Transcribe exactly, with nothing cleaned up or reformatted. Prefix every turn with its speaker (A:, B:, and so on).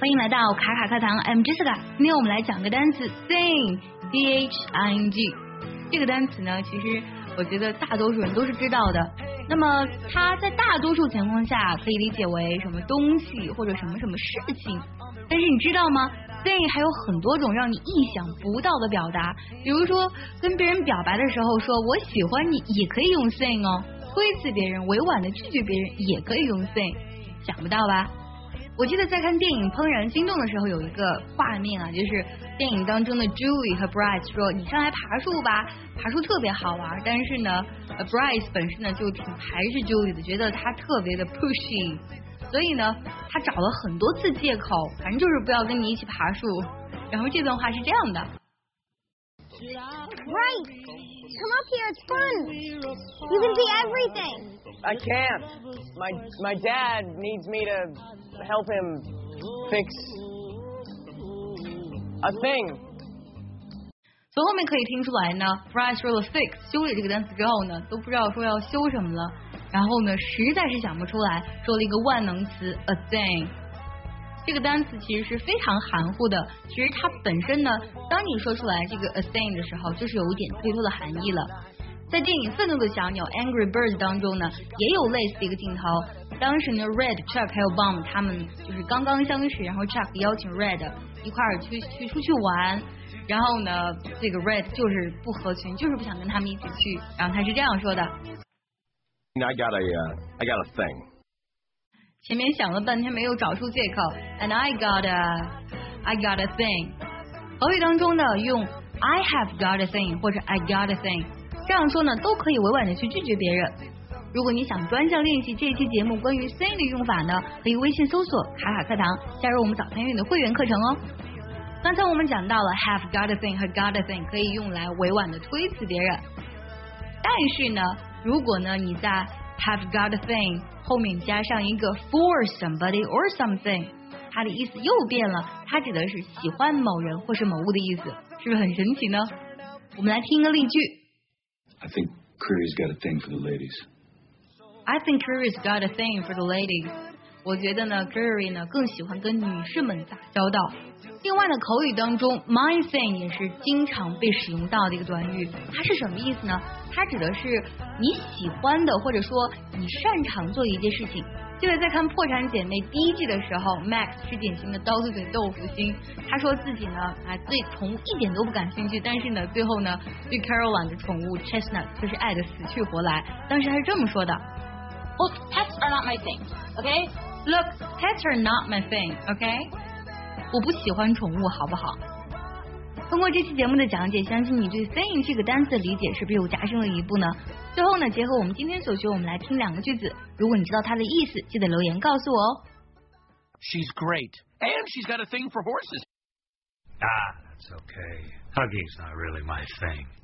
A: 欢迎来到卡卡课堂 ，I'm Jessica。今天我们来讲个单词 thing，t h i n g。这个单词呢，其实我觉得大多数人都是知道的。那么它在大多数情况下可以理解为什么东西或者什么什么事情。但是你知道吗 ？thing 还有很多种让你意想不到的表达。比如说跟别人表白的时候说我喜欢你，也可以用 thing 哦。推辞别人，委婉的拒绝别人，也可以用 thing。想不到吧？我记得在看电影《怦然心动》的时候，有一个画面啊，就是电影当中的 Julie 和 Bryce 说：“你上来爬树吧，爬树特别好玩。”但是呢 ，Bryce 本身呢就挺排斥 Julie 的，觉得她特别的 pushy， 所以呢，他找了很多次借口，反正就是不要跟你一起爬树。然后这段话是这样的
B: ：“Bryce, come up here, it's fun. You can see everything.”
C: I can't. My my dad needs me to help him fix a thing.
A: 从后面可以听出来呢 ，Bryce 说了 fix 修理这个单词之后呢，都不知道说要修什么了，然后呢，实在是想不出来，说了一个万能词 a thing。这个单词其实是非常含糊的，其实它本身呢，当你说出来这个 a thing 的时候，就是有一点推脱的含义了。在电影《愤怒的小鸟》Angry Birds 当中呢，也有类似的一个镜头。当时呢 ，Red、Chuck 还有 Bomb 他们就是刚刚相识，然后 Chuck 邀请 Red 一块儿去去出去玩，然后呢，这个 Red 就是不合群，就是不想跟他们一起去。然后他是这样说的
D: ：“I got a, uh, I got a thing。”
A: 前面想了半天没有找出借口 ，and I got a, I got a thing。口语当中呢，用 I have got a thing 或者 I got a thing。这样说呢，都可以委婉的去拒绝别人。如果你想专项练习这一期节目关于 thing 的用法呢，可以微信搜索卡卡课堂，加入我们早餐英语的会员课程哦。刚才我们讲到了 have got a thing 和 got a thing 可以用来委婉的推辞别人，但是呢，如果呢你在 have got a thing 后面加上一个 for somebody or something， 它的意思又变了，它指的是喜欢某人或是某物的意思，是不是很神奇呢？我们来听一个例句。
E: I think Curry's got a thing for the ladies.
A: I think Curry's got a thing for the ladies. 我觉得呢 Curry 呢更喜欢跟女士们打交道。另外呢，口语当中 my thing 也是经常被使用到的一个短语，它是什么意思呢？它指的是你喜欢的，或者说你擅长做的一件事情。记得在看《破产姐妹》第一季的时候 ，Max 是典型的刀子嘴豆腐心。他说自己呢，啊，对宠物一点都不感兴趣，但是呢，最后呢，对 Caroline 的宠物 Chestnut 却是爱得死去活来。当时他是这么说的
B: ：“Look, pets are not my thing. Okay?
A: Look, pets are not my thing. Okay? 我不喜欢宠物，好不好？”通过这期节目的讲解，相信你对 thing 这个单词的理解是不是又加深了一步呢？最后呢，结合我们今天所学，我们来听两个句子。如果你知道它的意思，记得留言告诉我哦。
F: She's great, and she's got a thing for horses.
G: Ah, that's okay. Hugging's not really my thing.